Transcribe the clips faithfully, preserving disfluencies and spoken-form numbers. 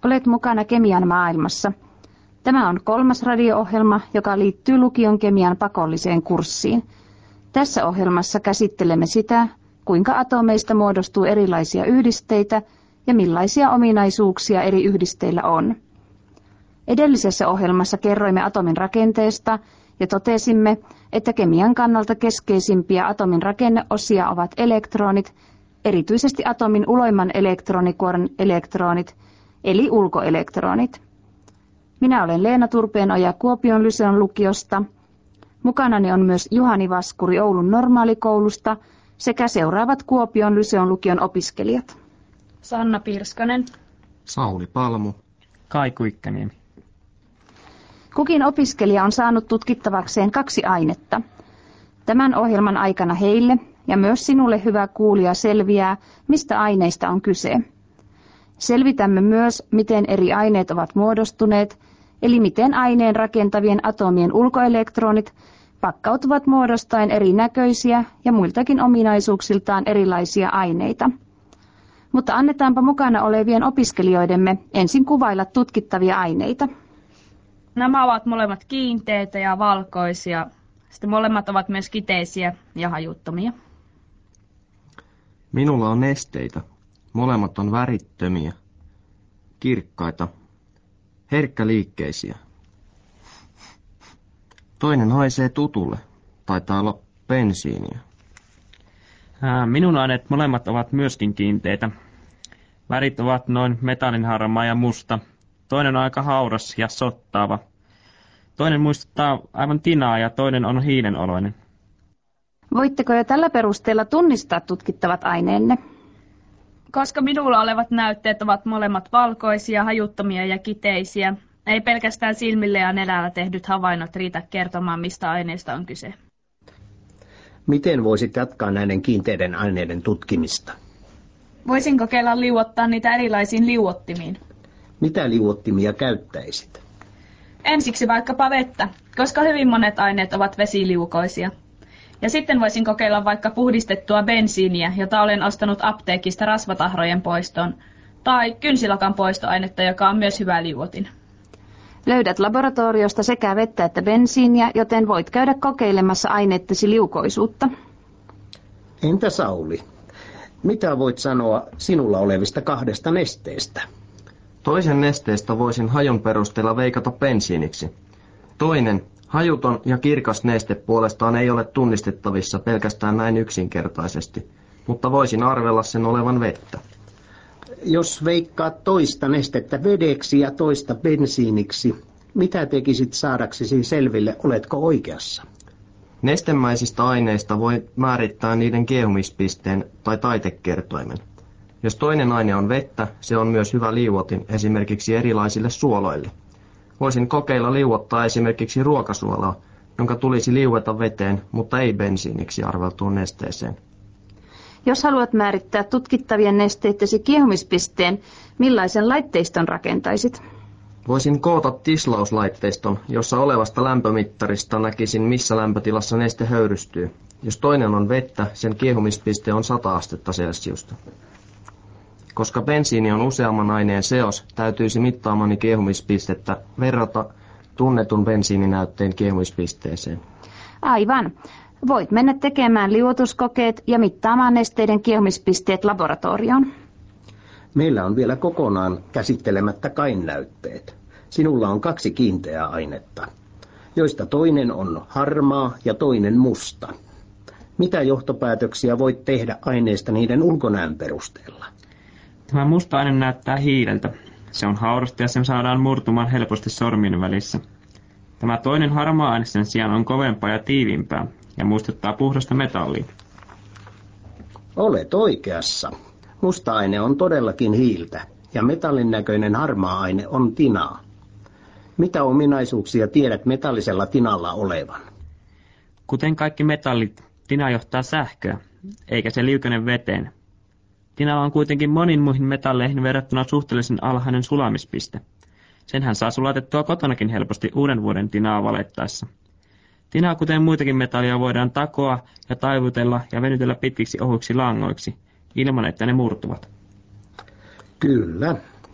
Olet mukana kemian maailmassa. Tämä on kolmas radio-ohjelma, joka liittyy lukion kemian pakolliseen kurssiin. Tässä ohjelmassa käsittelemme sitä, kuinka atomeista muodostuu erilaisia yhdisteitä ja millaisia ominaisuuksia eri yhdisteillä on. Edellisessä ohjelmassa kerroimme atomin rakenteesta ja totesimme, että kemian kannalta keskeisimpiä atomin rakenneosia ovat elektronit, erityisesti atomin uloimman elektronikuoren elektronit, eli ulkoelektronit. Minä olen Leena Turpeenoja Kuopion Lyseon lukiosta. Mukanani on myös Juhani Vaskuri Oulun normaalikoulusta sekä seuraavat Kuopion Lyseon lukion opiskelijat. Sanna Pirskanen. Sauli Palmu. Kai Kuikkaniemi. Kukin opiskelija on saanut tutkittavakseen kaksi ainetta. Tämän ohjelman aikana heille ja myös sinulle hyvä kuulija selviää, mistä aineista on kyse. Selvitämme myös, miten eri aineet ovat muodostuneet, eli miten aineen rakentavien atomien ulkoelektronit pakkautuvat muodostaen erinäköisiä ja muiltakin ominaisuuksiltaan erilaisia aineita. Mutta annetaanpa mukana olevien opiskelijoidemme ensin kuvailla tutkittavia aineita. Nämä ovat molemmat kiinteitä ja valkoisia. Sitten molemmat ovat myös kiteisiä ja hajuttomia. Minulla on nesteitä. Molemmat on värittömiä, kirkkaita, herkkäliikkeisiä. Toinen haisee tutulle. Taitaa olla bensiiniä. Minun aineet molemmat ovat myöskin kiinteitä. Värit ovat noin metallinharmaa ja musta. Toinen on aika hauras ja sottaava. Toinen muistuttaa aivan tinaa ja toinen on hiilenoloinen. Voitteko jo tällä perusteella tunnistaa tutkittavat aineenne? Koska minulla olevat näytteet ovat molemmat valkoisia, hajuttomia ja kiteisiä, ei pelkästään silmille ja nenällä tehdyt havainnot riitä kertomaan, mistä aineesta on kyse. Miten voisit jatkaa näiden kiinteiden aineiden tutkimista? Voisin kokeilla liuottaa niitä erilaisiin liuottimiin. Mitä liuottimia käyttäisit? Ensiksi vaikkapa vettä, koska hyvin monet aineet ovat vesiliukoisia. Ja sitten voisin kokeilla vaikka puhdistettua bensiiniä, jota olen ostanut apteekista rasvatahrojen poistoon, tai kynsilakan poistoainetta, joka on myös hyvä liuotin. Löydät laboratoriosta sekä vettä että bensiiniä, joten voit käydä kokeilemassa aineittesi liukoisuutta. Entä Sauli? Mitä voit sanoa sinulla olevista kahdesta nesteestä? Toisen nesteestä voisin hajon perusteella veikata bensiiniksi. Toinen, hajuton ja kirkas neste puolestaan ei ole tunnistettavissa pelkästään näin yksinkertaisesti, mutta voisin arvella sen olevan vettä. Jos veikkaat toista nestettä vedeksi ja toista bensiiniksi, mitä tekisit saadaksesi selville, oletko oikeassa? Nestemäisistä aineista voi määrittää niiden kiehumispisteen tai taitekertoimen. Jos toinen aine on vettä, se on myös hyvä liuotin esimerkiksi erilaisille suoloille. Voisin kokeilla liuottaa esimerkiksi ruokasuolaa, jonka tulisi liueta veteen, mutta ei bensiiniksi arveltuun nesteeseen. Jos haluat määrittää tutkittavien nesteittesi kiehumispisteen, millaisen laitteiston rakentaisit? Voisin koota tislauslaitteiston, jossa olevasta lämpömittarista näkisin, missä lämpötilassa neste höyrystyy. Jos toinen on vettä, sen kiehumispiste on sata astetta celsiusta. Koska bensiini on useamman aineen seos, täytyisi mittaamani kiehumispistettä verrata tunnetun bensiininäytteen kiehumispisteeseen. Aivan. Voit mennä tekemään liuotuskokeet ja mittaamaan nesteiden kiehumispisteet laboratorioon. Meillä on vielä kokonaan käsittelemättä kainnäytteet. Sinulla on kaksi kiinteää ainetta, joista toinen on harmaa ja toinen musta. Mitä johtopäätöksiä voit tehdä aineista niiden ulkonäön perusteella? Tämä musta aine näyttää hiileltä. Se on haurasta ja sen saadaan murtumaan helposti sormien välissä. Tämä toinen harmaa aine sen sijaan on kovempaa ja tiiviimpää ja muistuttaa puhdasta metallia. Olet oikeassa. Musta aine on todellakin hiiltä ja metallin näköinen harmaa aine on tinaa. Mitä ominaisuuksia tiedät metallisella tinalla olevan? Kuten kaikki metallit, tina johtaa sähköä, eikä se liukene veteen. Tinalla on kuitenkin monin muihin metalleihin verrattuna suhteellisen alhainen sulamispiste. Senhän saa sulatettua kotonakin helposti uuden vuoden tinaa valettaessa. Tinaa, kuten muitakin metallia, voidaan takoa ja taivutella ja venytellä pitkiksi ohuiksi langoiksi, ilman että ne murtuvat. Kyllä.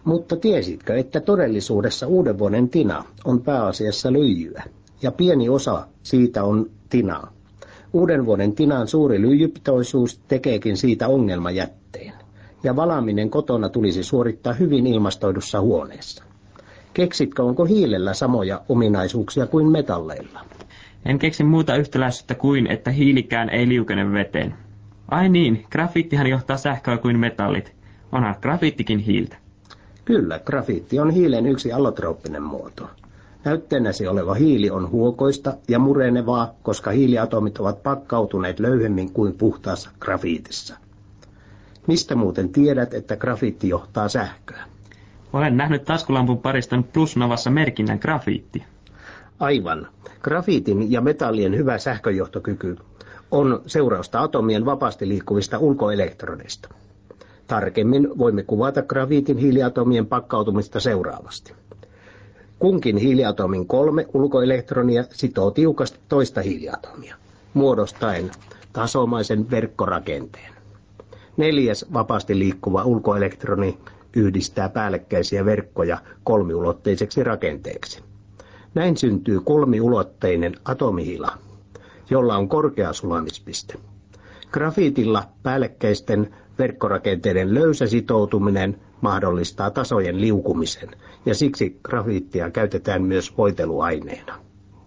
Mutta tiesitkö, että todellisuudessa uuden vuoden tina on pääasiassa lyijyä, ja pieni osa siitä on tinaa. Uuden vuoden tinan suuri lyijypitoisuus tekeekin siitä ongelmajätteen, ja valaaminen kotona tulisi suorittaa hyvin ilmastoidussa huoneessa. Keksitkö, onko hiilellä samoja ominaisuuksia kuin metalleilla? En keksi muuta yhtäläisyyttä kuin, että hiilikään ei liukene veteen. Ai niin, grafiittihan johtaa sähköä kuin metallit. Onhan grafiittikin hiiltä. Kyllä, grafiitti on hiilen yksi allotrooppinen muoto. Näytteenäsi oleva hiili on huokoista ja murenevaa, koska hiiliatomit ovat pakkautuneet löyhemmin kuin puhtaassa grafiitissa. Mistä muuten tiedät, että grafiitti johtaa sähköä? Olen nähnyt taskulampun pariston plusnavassa merkinnän grafiitti. Aivan. Grafiitin ja metallien hyvä sähköjohtokyky on seurausta atomien vapaasti liikkuvista ulkoelektronista. Tarkemmin voimme kuvata grafiitin hiiliatomien pakkautumista seuraavasti. Kunkin hiiliatomin kolme ulkoelektronia sitoo tiukasti toista hiiliatomia, muodostaen tasomaisen verkkorakenteen. Neljäs vapaasti liikkuva ulkoelektroni yhdistää päällekkäisiä verkkoja kolmiulotteiseksi rakenteeksi. Näin syntyy kolmiulotteinen atomihila, jolla on korkea sulamispiste. Grafiitilla päällekkäisten verkkorakenteiden löysä sitoutuminen mahdollistaa tasojen liukumisen, ja siksi grafiittia käytetään myös voiteluaineena.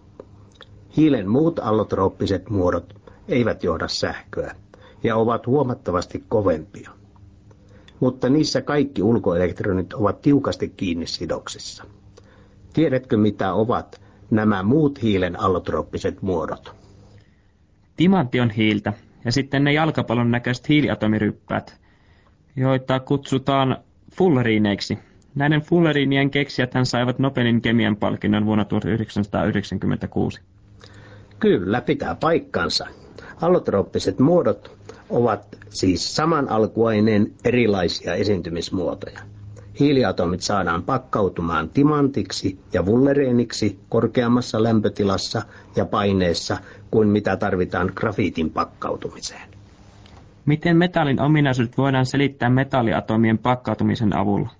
Hiilen muut allotrooppiset muodot eivät johda sähköä ja ovat huomattavasti kovempia. Mutta niissä kaikki ulkoelektronit ovat tiukasti kiinni sidoksissa. Tiedätkö, mitä ovat nämä muut hiilen allotrooppiset muodot? Timantti on hiiltä, ja sitten ne jalkapallon näköiset hiiliatomiryppäät, joita kutsutaan fulleriineiksi. Näiden fulleriinien keksijäthän saivat Nobelin kemian palkinnon vuonna tuhatyhdeksänsataayhdeksänkymmentäkuusi. Kyllä, pitää paikkansa. Allotrooppiset muodot ovat siis saman alkuaineen erilaisia esiintymismuotoja. Hiiliatomit saadaan pakkautumaan timantiksi ja fullereeniksi korkeammassa lämpötilassa ja paineessa kuin mitä tarvitaan grafiitin pakkautumiseen. Miten metallin ominaisuudet voidaan selittää metalliatomien pakkautumisen avulla?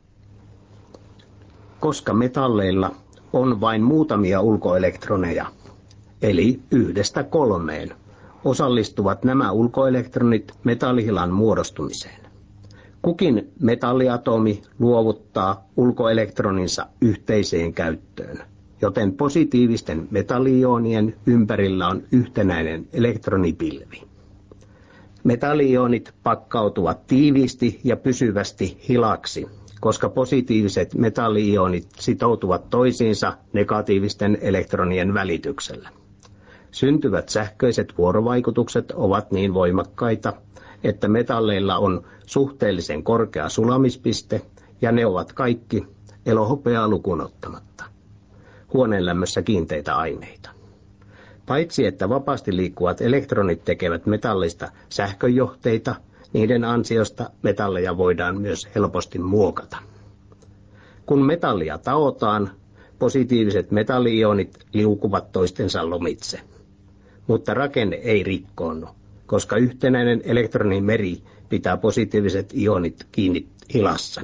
Koska metalleilla on vain muutamia ulkoelektroneja, eli yhdestä kolmeen, osallistuvat nämä ulkoelektronit metallihilan muodostumiseen. Kukin metalliatomi luovuttaa ulkoelektroninsa yhteiseen käyttöön, joten positiivisten metalliionien ympärillä on yhtenäinen elektronipilvi. Metalliionit pakkautuvat tiiviisti ja pysyvästi hilaksi, koska positiiviset metalliionit sitoutuvat toisiinsa negatiivisten elektronien välityksellä. Syntyvät sähköiset vuorovaikutukset ovat niin voimakkaita, että metalleilla on suhteellisen korkea sulamispiste, ja ne ovat kaikki, elohopeaa lukuun ottamatta, huoneenlämmössä kiinteitä aineita. Paitsi että vapaasti liikkuvat elektronit tekevät metallista sähköjohteita, niiden ansiosta metalleja voidaan myös helposti muokata. Kun metallia taotaan, positiiviset metalli-ionit liukuvat toistensa lomitse, mutta rakenne ei rikkoonnu, koska yhtenäinen elektronimeri pitää positiiviset ionit kiinni hilassa.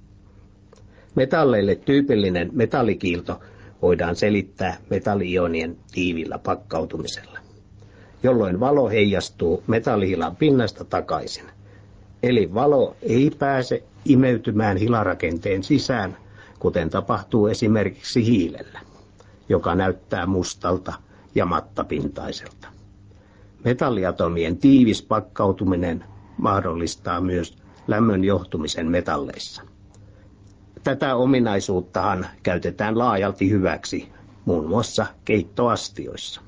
Metalleille tyypillinen metallikiilto voidaan selittää metalli-ionien tiivillä pakkautumisella, jolloin valo heijastuu metallihilan pinnasta takaisin. Eli valo ei pääse imeytymään hilarakenteen sisään, kuten tapahtuu esimerkiksi hiilellä, joka näyttää mustalta ja mattapintaiselta. Metalliatomien tiivis pakkautuminen mahdollistaa myös lämmön johtumisen metalleissa. Tätä ominaisuuttahan käytetään laajalti hyväksi, muun muassa keittoastioissa.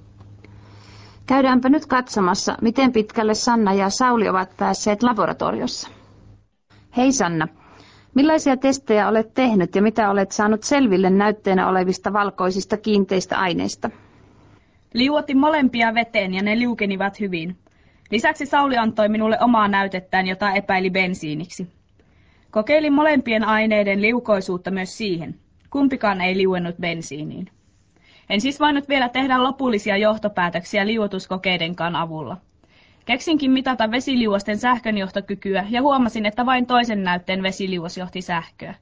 Käydäänpä nyt katsomassa, miten pitkälle Sanna ja Sauli ovat päässeet laboratoriossa. Hei Sanna, millaisia testejä olet tehnyt ja mitä olet saanut selville näytteenä olevista valkoisista kiinteistä aineista? Liuotin molempia veteen ja ne liukenivat hyvin. Lisäksi Sauli antoi minulle omaa näytettään, jota epäili bensiiniksi. Kokeilin molempien aineiden liukoisuutta myös siihen. Kumpikaan ei liuennut bensiiniin. En siis voinut vielä tehdä lopullisia johtopäätöksiä liuotuskokeidenkaan avulla. Keksinkin mitata vesiliuosten sähkönjohtokykyä ja huomasin, että vain toisen näytteen vesiliuos johti sähköä.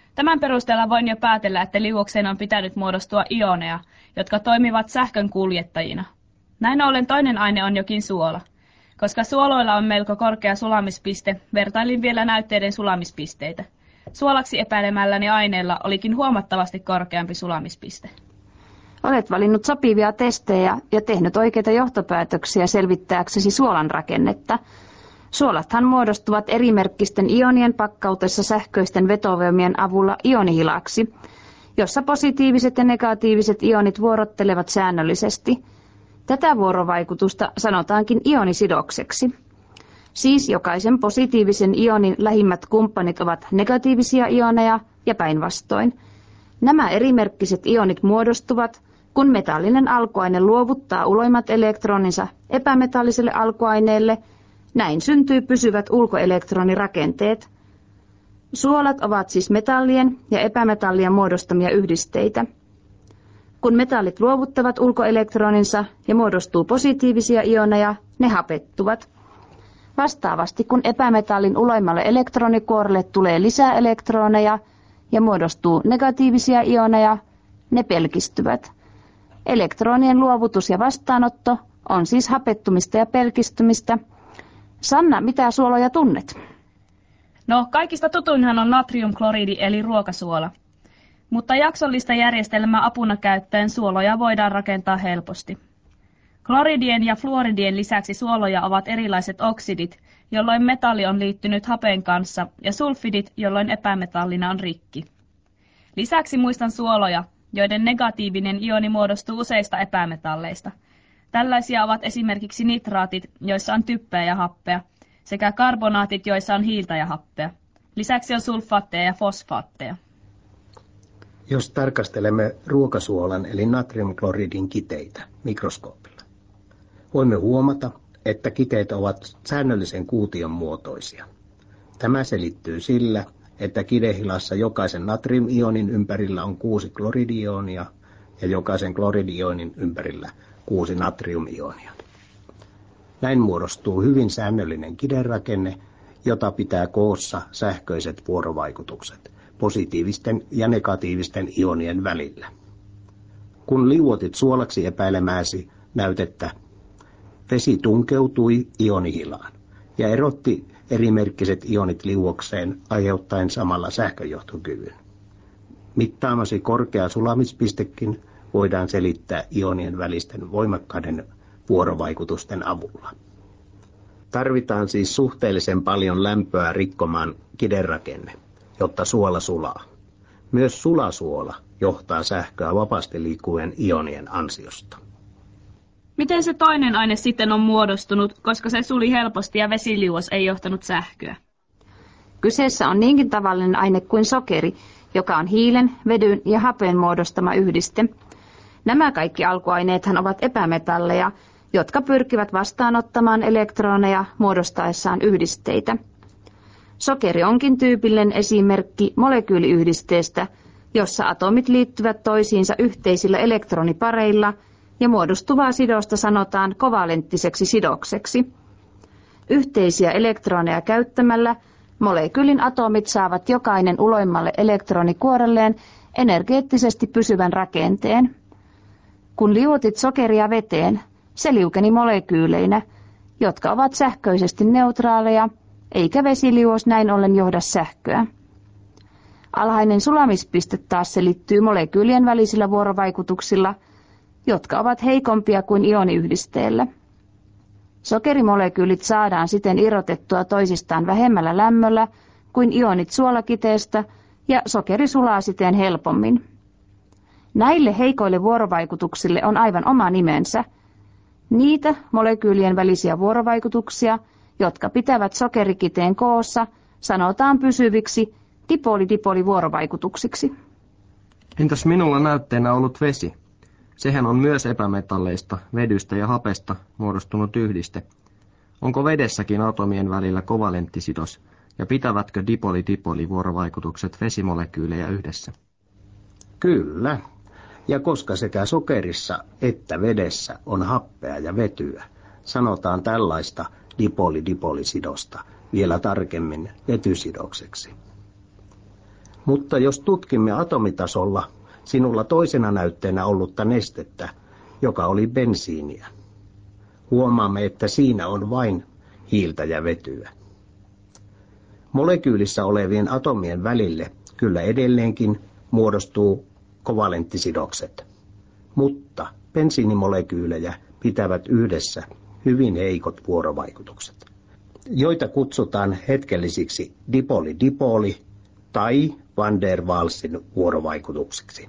Tämän perusteella voin jo päätellä, että liuokseen on pitänyt muodostua ioneja, jotka toimivat sähkön kuljettajina. Näin ollen toinen aine on jokin suola. Koska suoloilla on melko korkea sulamispiste, vertailin vielä näytteiden sulamispisteitä. Suolaksi epäilemälläni aineella olikin huomattavasti korkeampi sulamispiste. Olet valinnut sopivia testejä ja tehnyt oikeita johtopäätöksiä selvittääksesi suolan rakennetta. Suolathan muodostuvat erimerkkisten ionien pakkautessa sähköisten vetovoimien avulla ionihilaksi, jossa positiiviset ja negatiiviset ionit vuorottelevat säännöllisesti. Tätä vuorovaikutusta sanotaankin ionisidokseksi. Siis jokaisen positiivisen ionin lähimmät kumppanit ovat negatiivisia ioneja ja päinvastoin. Nämä erimerkkiset ionit muodostuvat, kun metallinen alkuaine luovuttaa uloimmat elektroninsa epämetalliselle alkuaineelle. Näin syntyy pysyvät ulkoelektronirakenteet. Suolat ovat siis metallien ja epämetallien muodostamia yhdisteitä. Kun metallit luovuttavat ulkoelektroninsa ja muodostuu positiivisia ioneja, ne hapettuvat. Vastaavasti kun epämetallin uloimmalle elektronikuorelle tulee lisää elektroneja ja muodostuu negatiivisia ioneja, ne pelkistyvät. Elektronien luovutus ja vastaanotto on siis hapettumista ja pelkistymistä. Sanna, mitä suoloja tunnet? No, kaikista tutuinhan on natriumkloridi eli ruokasuola. Mutta jaksollista järjestelmää apuna käyttäen suoloja voidaan rakentaa helposti. Kloridien ja fluoridien lisäksi suoloja ovat erilaiset oksidit, jolloin metalli on liittynyt hapen kanssa, ja sulfidit, jolloin epämetallina on rikki. Lisäksi muistan suoloja, joiden negatiivinen ioni muodostuu useista epämetalleista. Tällaisia ovat esimerkiksi nitraatit, joissa on typpeä ja happea, sekä karbonaatit, joissa on hiiltä ja happea. Lisäksi on sulfaatteja ja fosfaatteja. Jos tarkastelemme ruokasuolan eli natriumkloridin kiteitä mikroskoopilla, voimme huomata, että kiteet ovat säännöllisen kuution muotoisia. Tämä selittyy sillä, että kidehilassa jokaisen natriumionin ympärillä on kuusi kloridionia ja jokaisen kloridionin ympärillä kuusi natriumionia. Näin muodostuu hyvin säännöllinen kiderakenne, jota pitää koossa sähköiset vuorovaikutukset positiivisten ja negatiivisten ionien välillä. Kun liuotit suolaksi epäilemääsi näytettä, vesi tunkeutui ionihilaan ja erotti erimerkkiset ionit liuokseen aiheuttaen samalla sähköjohtokyvyn. Mittaamasi korkea sulamispistekin voidaan selittää ionien välisten voimakkaiden vuorovaikutusten avulla. Tarvitaan siis suhteellisen paljon lämpöä rikkomaan kiderakenne, jotta suola sulaa. Myös sulasuola johtaa sähköä vapaasti liikkuvien ionien ansiosta. Miten se toinen aine sitten on muodostunut, koska se suli helposti ja vesiliuos ei johtanut sähköä? Kyseessä on niinkin tavallinen aine kuin sokeri, joka on hiilen, vedyn ja hapen muodostama yhdiste. Nämä kaikki alkuaineethan ovat epämetalleja, jotka pyrkivät vastaanottamaan elektroneja muodostaessaan yhdisteitä. Sokeri onkin tyypillinen esimerkki molekyyliyhdisteestä, jossa atomit liittyvät toisiinsa yhteisillä elektronipareilla ja muodostuvaa sidosta sanotaan kovalenttiseksi sidokseksi. Yhteisiä elektroneja käyttämällä molekyylin atomit saavat jokainen uloimmalle elektronikuorelleen energeettisesti pysyvän rakenteen. Kun liuotit sokeria veteen, se liukeni molekyyleinä, jotka ovat sähköisesti neutraaleja, eikä vesiliuos näin ollen johda sähköä. Alhainen sulamispiste taas selittyy molekyylien välisillä vuorovaikutuksilla, jotka ovat heikompia kuin ioniyhdisteellä. Sokerimolekyylit saadaan siten irrotettua toisistaan vähemmällä lämmöllä kuin ionit suolakiteestä ja sokeri sulaa siten helpommin. Näille heikoille vuorovaikutuksille on aivan oma nimensä. Niitä molekyylien välisiä vuorovaikutuksia, jotka pitävät sokerikiteen koossa, sanotaan pysyviksi dipoli-dipoli-vuorovaikutuksiksi. Entäs minulla näytteenä ollut vesi? Sehän on myös epämetalleista, vedystä ja hapesta muodostunut yhdiste. Onko vedessäkin atomien välillä kovalenttisidos ja pitävätkö dipoli-dipoli-vuorovaikutukset vesimolekyylejä yhdessä? Kyllä. Ja koska sekä sokerissa että vedessä on happea ja vetyä, sanotaan tällaista dipoli-dipolisidosta vielä tarkemmin vetysidokseksi. Mutta jos tutkimme atomitasolla sinulla toisena näytteenä ollutta nestettä, joka oli bensiiniä, huomaamme, että siinä on vain hiiltä ja vetyä. Molekyylissä olevien atomien välille kyllä edelleenkin muodostuu kovalenttisidokset, mutta bensiinimolekyylejä pitävät yhdessä hyvin heikot vuorovaikutukset, joita kutsutaan hetkellisiksi dipoli-dipoli tai van der Waalsin vuorovaikutuksiksi.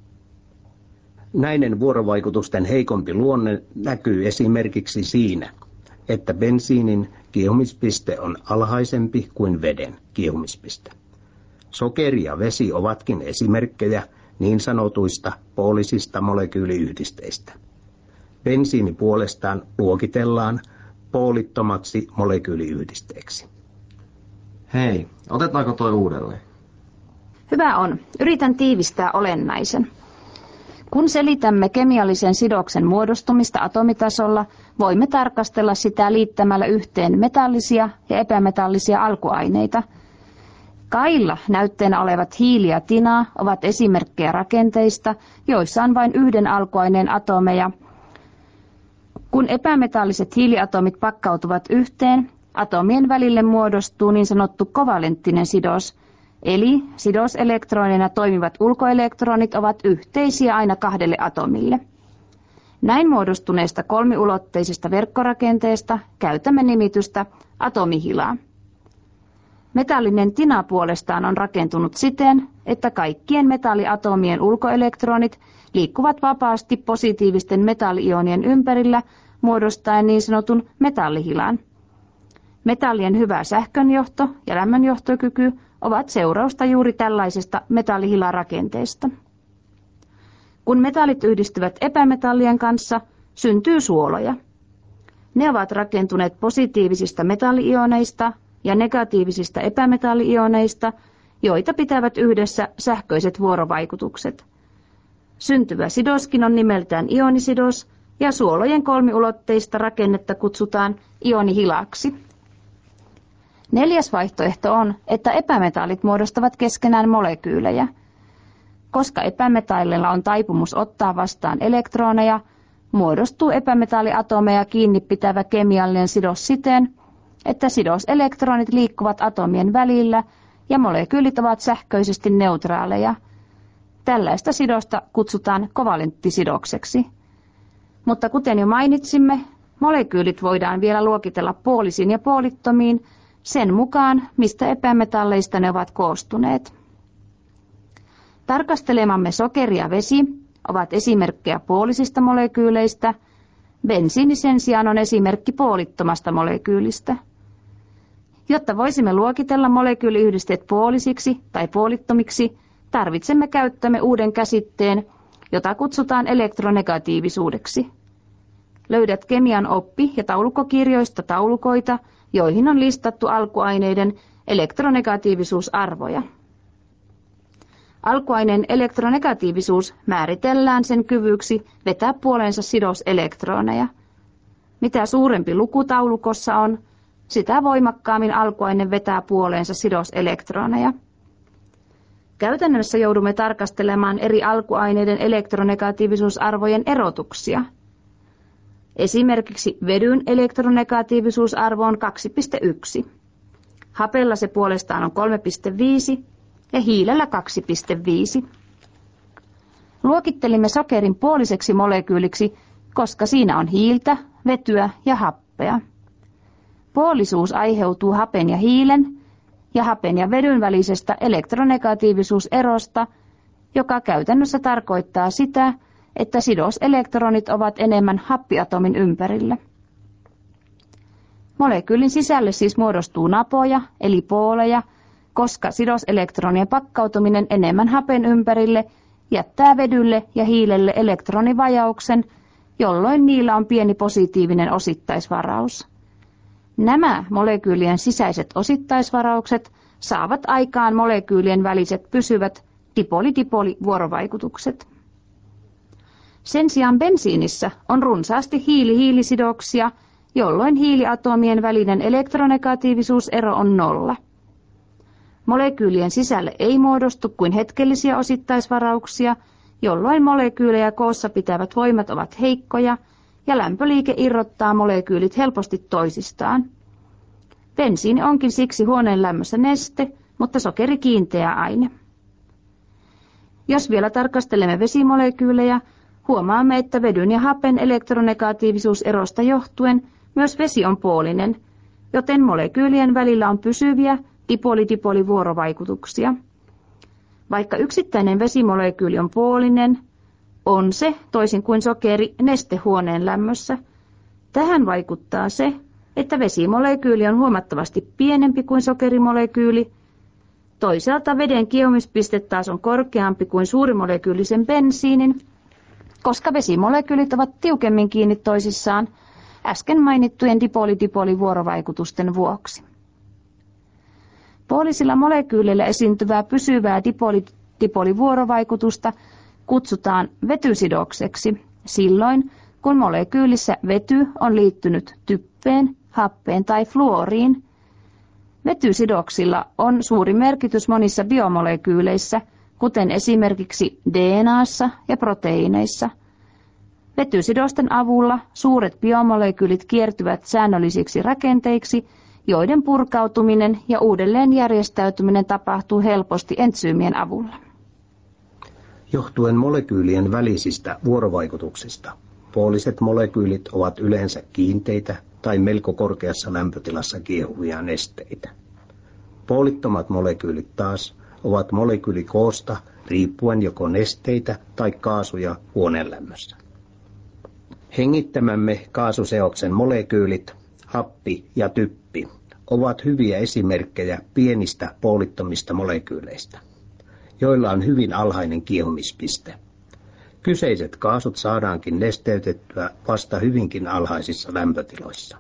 Näiden vuorovaikutusten heikompi luonne näkyy esimerkiksi siinä, että bensiinin kiehumispiste on alhaisempi kuin veden kiehumispiste. Sokeri ja vesi ovatkin esimerkkejä niin sanotuista poolisista molekyyliyhdisteistä. Bensiini puolestaan luokitellaan poolittomaksi molekyyliyhdisteeksi. Hei, otetaanko toi uudelleen? Hyvä on. Yritän tiivistää olennaisen. Kun selitämme kemiallisen sidoksen muodostumista atomitasolla, voimme tarkastella sitä liittämällä yhteen metallisia ja epämetallisia alkuaineita. Kailla näytteenä olevat hiili ja tina ovat esimerkkejä rakenteista, joissa on vain yhden alkuaineen atomeja. Kun epämetalliset hiiliatomit pakkautuvat yhteen, atomien välille muodostuu niin sanottu kovalenttinen sidos, eli sidoselektronina toimivat ulkoelektronit ovat yhteisiä aina kahdelle atomille. Näin muodostuneesta kolmiulotteisesta verkkorakenteesta käytämme nimitystä atomihilaa. Metallinen tina puolestaan on rakentunut siten, että kaikkien metalliatomien ulkoelektronit liikkuvat vapaasti positiivisten metalli-ionien ympärillä muodostaen niin sanotun metallihilan. Metallien hyvä sähkönjohto ja lämmönjohtokyky ovat seurausta juuri tällaisesta metallihilarakenteesta. Kun metallit yhdistyvät epämetallien kanssa, syntyy suoloja. Ne ovat rakentuneet positiivisista metalli-ioneista ja negatiivisista epämetalli-ioneista, joita pitävät yhdessä sähköiset vuorovaikutukset. Syntyvä sidoskin on nimeltään ionisidos, ja suolojen kolmiulotteista rakennetta kutsutaan ionihilaksi. Neljäs vaihtoehto on, että epämetallit muodostavat keskenään molekyylejä. Koska epämetallilla on taipumus ottaa vastaan elektroneja, muodostuu epämetalliatomeja kiinni pitävä kemiallinen sidos siten, että sidoselektronit liikkuvat atomien välillä ja molekyylit ovat sähköisesti neutraaleja. Tällaista sidosta kutsutaan kovalenttisidokseksi. Mutta kuten jo mainitsimme, molekyylit voidaan vielä luokitella puolisiin ja puolittomiin sen mukaan, mistä epämetalleista ne ovat koostuneet. Tarkastelemamme sokeri ja vesi ovat esimerkkejä puolisista molekyyleistä. Bensiini sen sijaan on esimerkki puolittomasta molekyylistä. Jotta voisimme luokitella molekyyliyhdisteet puolisiksi tai puolittomiksi, tarvitsemme käyttöömme uuden käsitteen, jota kutsutaan elektronegatiivisuudeksi. Löydät kemian oppi- ja taulukkokirjoista taulukoita, joihin on listattu alkuaineiden elektronegatiivisuusarvoja. Alkuaineen elektronegatiivisuus määritellään sen kyvyksi vetää puoleensa sidoselektroneja. Mitä suurempi luku taulukossa on, sitä voimakkaammin alkuaine vetää puoleensa sidoselektroneja. Käytännössä joudumme tarkastelemaan eri alkuaineiden elektronegatiivisuusarvojen erotuksia. Esimerkiksi vedyn elektronegatiivisuusarvo on kaksi pilkku yksi. Hapella se puolestaan on kolme pilkku viisi ja hiilellä kaksi pilkku viisi. Luokittelimme sokerin puoliseksi molekyyliksi, koska siinä on hiiltä, vetyä ja happea. Puolisuus aiheutuu hapen ja hiilen ja hapen ja vedyn välisestä elektronegatiivisuuserosta, joka käytännössä tarkoittaa sitä, että sidoselektronit ovat enemmän happiatomin ympärillä. Molekyylin sisälle siis muodostuu napoja, eli pooleja, koska sidoselektronien pakkautuminen enemmän hapen ympärille jättää vedylle ja hiilelle elektronivajauksen, jolloin niillä on pieni positiivinen osittaisvaraus. Nämä molekyylien sisäiset osittaisvaraukset saavat aikaan molekyylien väliset pysyvät dipoli-dipoli-vuorovaikutukset. Sen sijaan bensiinissä on runsaasti hiili-hiilisidoksia, jolloin hiiliatomien välinen elektronegatiivisuusero on nolla. Molekyylien sisälle ei muodostu kuin hetkellisiä osittaisvarauksia, jolloin molekyylejä koossa pitävät voimat ovat heikkoja ja lämpöliike irrottaa molekyylit helposti toisistaan. Bensiini onkin siksi huoneen lämmössä neste, mutta sokeri kiinteä aine. Jos vielä tarkastelemme vesimolekyylejä, huomaamme, että vedyn ja hapen elektronegatiivisuuserosta johtuen myös vesi on puolinen, joten molekyylien välillä on pysyviä dipoli-dipoli-vuorovaikutuksia. Vaikka yksittäinen vesimolekyyli on puolinen, on se, toisin kuin sokeri, neste huoneen lämmössä. Tähän vaikuttaa se, että vesimolekyyli on huomattavasti pienempi kuin sokerimolekyyli. Toisaalta veden kiehumispiste taas on korkeampi kuin suurimolekyylisen bensiinin, koska vesimolekyylit ovat tiukemmin kiinni toisissaan äsken mainittujen dipoli-dipoli-vuorovaikutusten vuoksi. Poolisilla molekyyleillä esiintyvää pysyvää dipoli-dipoli-vuorovaikutusta kutsutaan vetysidokseksi silloin, kun molekyylissä vety on liittynyt typpeen, happeen tai fluoriin. Vetysidoksilla on suuri merkitys monissa biomolekyyleissä, kuten esimerkiksi D N A:ssa ja proteiineissa. Vetysidosten avulla suuret biomolekyylit kiertyvät säännöllisiksi rakenteiksi, joiden purkautuminen ja uudelleenjärjestäytyminen tapahtuu helposti entsyymien avulla. Johtuen molekyylien välisistä vuorovaikutuksista, pooliset molekyylit ovat yleensä kiinteitä tai melko korkeassa lämpötilassa kiehuvia nesteitä. Poolittomat molekyylit taas ovat molekyylikoosta riippuen joko nesteitä tai kaasuja huoneenlämmössä. Hengittämämme kaasuseoksen molekyylit, happi ja typpi, ovat hyviä esimerkkejä pienistä poolittomista molekyyleistä, joilla on hyvin alhainen kiehumispiste. Kyseiset kaasut saadaankin nesteytettyä vasta hyvinkin alhaisissa lämpötiloissa.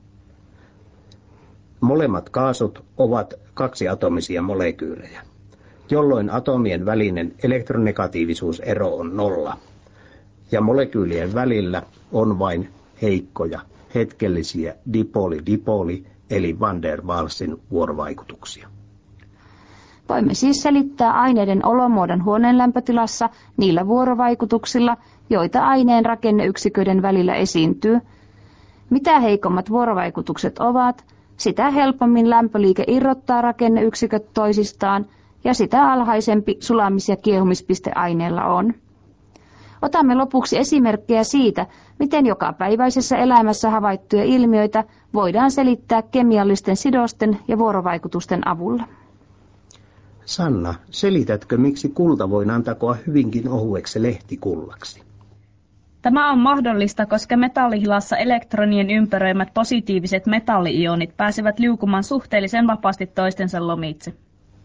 Molemmat kaasut ovat kaksiatomisia molekyylejä, jolloin atomien välinen elektronegatiivisuusero on nolla, ja molekyylien välillä on vain heikkoja, hetkellisiä dipoli-dipoli eli van der Waalsin vuorovaikutuksia. Voimme siis selittää aineiden olomuodon huoneen lämpötilassa niillä vuorovaikutuksilla, joita aineen rakenneyksiköiden välillä esiintyy. Mitä heikommat vuorovaikutukset ovat, sitä helpommin lämpöliike irrottaa rakenneyksiköt toisistaan ja sitä alhaisempi sulamis- ja kiehumispiste aineella on. Otamme lopuksi esimerkkejä siitä, miten jokapäiväisessä elämässä havaittuja ilmiöitä voidaan selittää kemiallisten sidosten ja vuorovaikutusten avulla. Sanna, selitätkö, miksi kulta voidaan takoa hyvinkin ohueksi lehtikullaksi? Tämä on mahdollista, koska metallihilassa elektronien ympäröimät positiiviset metalli-ionit pääsevät liukumaan suhteellisen vapaasti toistensa lomitse.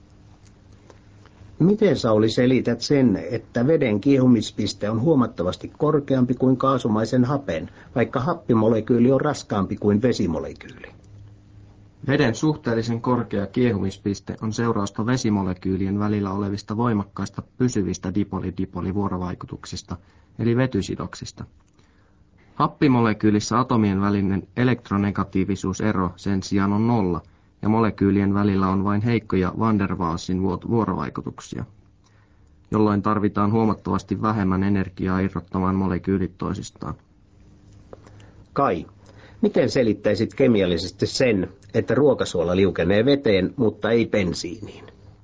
Miten, Sauli, selität sen, että veden kiehumispiste on huomattavasti korkeampi kuin kaasumaisen hapen, vaikka happimolekyyli on raskaampi kuin vesimolekyyli? Veden suhteellisen korkea kiehumispiste on seurausta vesimolekyylien välillä olevista voimakkaista pysyvistä dipoli-dipoli-vuorovaikutuksista, eli vetysidoksista. Happimolekyylissä atomien välinen elektronegatiivisuusero sen sijaan on nolla, ja molekyylien välillä on vain heikkoja van der Waalsin vuorovaikutuksia, jolloin tarvitaan huomattavasti vähemmän energiaa irrottamaan molekyylit toisistaan. Kai, miten selittäisit kemiallisesti sen, että ruokasuola liukenee veteen, mutta ei bensiiniin?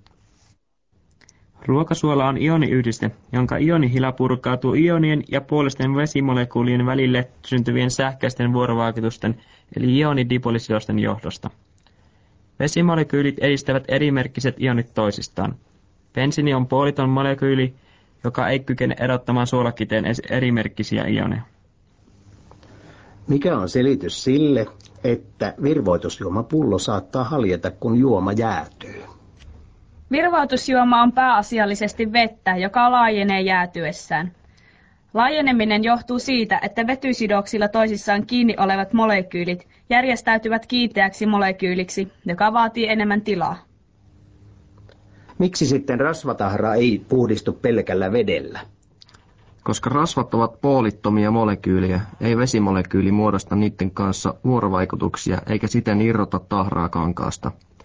Ruokasuola on ioniyhdiste, jonka ionihila purkautuu ionien ja puolisten vesimolekyylien välille syntyvien sähköisten vuorovaikutusten eli ionidipolisidosten johdosta. Vesimolekyylit edistävät erimerkkiset ionit toisistaan. Bensiini on puoliton molekyyli, joka ei kykene erottamaan suolakiteen erimerkkisiä ioneja. Mikä on selitys sille, että virvoitusjuomapullo saattaa haljeta, kun juoma jäätyy? Virvoitusjuoma on pääasiallisesti vettä, joka laajenee jäätyessään. Laajeneminen johtuu siitä, että vetysidoksilla toisissaan kiinni olevat molekyylit järjestäytyvät kiinteäksi molekyyliksi, joka vaatii enemmän tilaa. Miksi sitten rasvatahra ei puhdistu pelkällä vedellä? Koska rasvat ovat poolittomia molekyylejä, ei vesimolekyyli muodosta niiden kanssa vuorovaikutuksia eikä siten irrota tahraa kankaasta.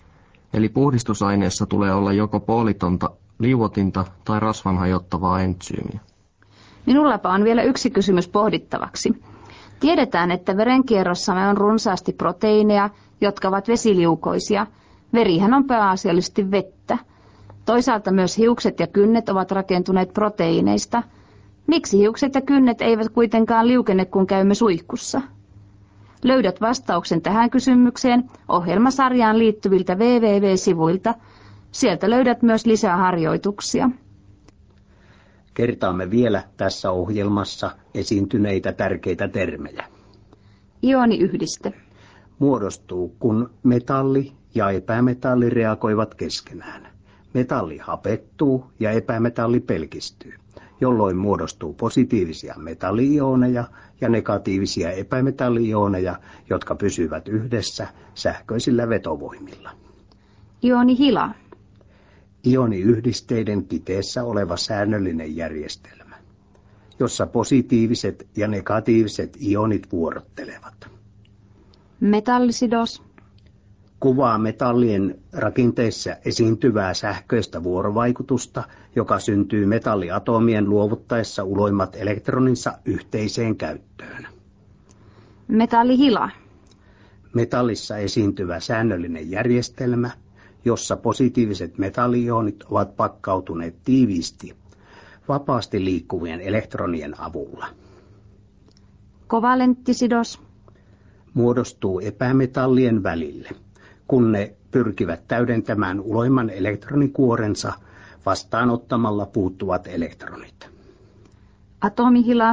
Eli puhdistusaineessa tulee olla joko poolitonta liuotinta tai rasvan hajottavaa entsyymiä. Minullapa on vielä yksi kysymys pohdittavaksi. Tiedetään, että verenkierrossamme on runsaasti proteiineja, jotka ovat vesiliukoisia. Verihän on pääasiallisesti vettä. Toisaalta myös hiukset ja kynnet ovat rakentuneet proteiineista. Miksi hiukset ja kynnet eivät kuitenkaan liukene, kun käymme suihkussa? Löydät vastauksen tähän kysymykseen ohjelmasarjaan liittyviltä double-u double-u double-u-sivuilta. Sieltä löydät myös lisää harjoituksia. Kertaamme vielä tässä ohjelmassa esiintyneitä tärkeitä termejä. Ioniyhdiste. Muodostuu, kun metalli ja epämetalli reagoivat keskenään. Metalli hapettuu ja epämetalli pelkistyy, jolloin muodostuu positiivisia metalli-ioneja ja negatiivisia epämetalli-ioneja, jotka pysyvät yhdessä sähköisillä vetovoimilla. Ionihila. Ioniyhdisteiden kiteessä oleva säännöllinen järjestelmä, jossa positiiviset ja negatiiviset ionit vuorottelevat. Metallisidos. Kuvaa metallien rakenteissa esiintyvää sähköistä vuorovaikutusta, joka syntyy metalliatomien luovuttaessa uloimmat elektroninsa yhteiseen käyttöön. Metallihila. Metallissa esiintyvä säännöllinen järjestelmä, jossa positiiviset metalliionit ovat pakkautuneet tiiviisti vapaasti liikkuvien elektronien avulla. Kovalenttisidos. Muodostuu epämetallien välille, kun ne pyrkivät täydentämään uloimman elektronikuorensa vastaanottamalla puuttuvat elektronit. Atomihila.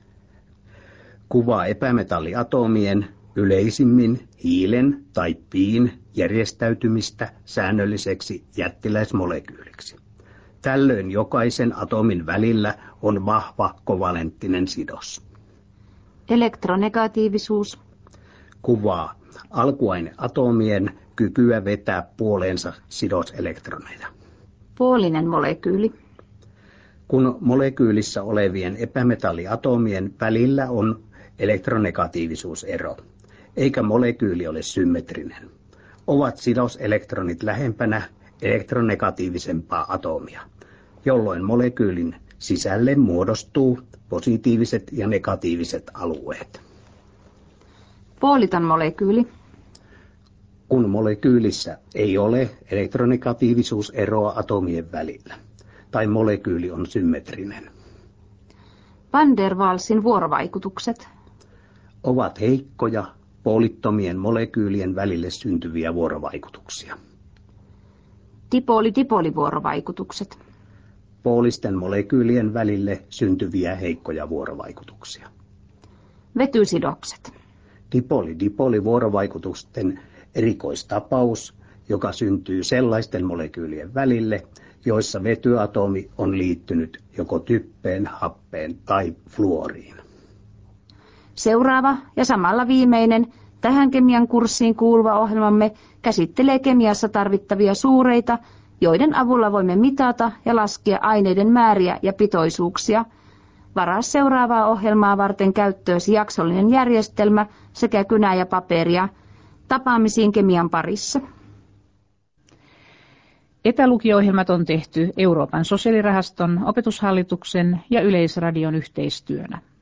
Kuvaa epämetalliatomien, yleisimmin hiilen tai piin, järjestäytymistä säännölliseksi jättiläismolekyyliksi. Tällöin jokaisen atomin välillä on vahva kovalenttinen sidos. Elektronegatiivisuus. Kuvaa alkuaineatomien kykyä vetää puoleensa sidoselektroneja. Puolinen molekyyli. Kun molekyylissä olevien epämetalliatomien välillä on elektronegatiivisuusero, eikä molekyyli ole symmetrinen, ovat sidoselektronit lähempänä elektronegatiivisempaa atomia, jolloin molekyylin sisälle muodostuu positiiviset ja negatiiviset alueet. Puoliton molekyyli. Kun molekyylissä ei ole elektronegatiivisuuseroa atomien välillä, tai molekyyli on symmetrinen. Van der Waalsin vuorovaikutukset. Ovat heikkoja, puolittomien molekyylien välille syntyviä vuorovaikutuksia. Dipoli-dipoli-vuorovaikutukset. Puolisten molekyylien välille syntyviä heikkoja vuorovaikutuksia. Vetysidokset. Dipoli-dipoli-vuorovaikutusten erikoistapaus, joka syntyy sellaisten molekyylien välille, joissa vetyatomi on liittynyt joko typpeen, happeen tai fluoriin. Seuraava ja samalla viimeinen tähän kemian kurssiin kuuluva ohjelmamme käsittelee kemiassa tarvittavia suureita, joiden avulla voimme mitata ja laskea aineiden määriä ja pitoisuuksia. Varaa seuraavaa ohjelmaa varten käyttöösi jaksollinen järjestelmä sekä kynää ja paperia. Tapaamisiin kemian parissa. Etälukio-ohjelmat on tehty Euroopan sosiaalirahaston, opetushallituksen ja Yleisradion yhteistyönä.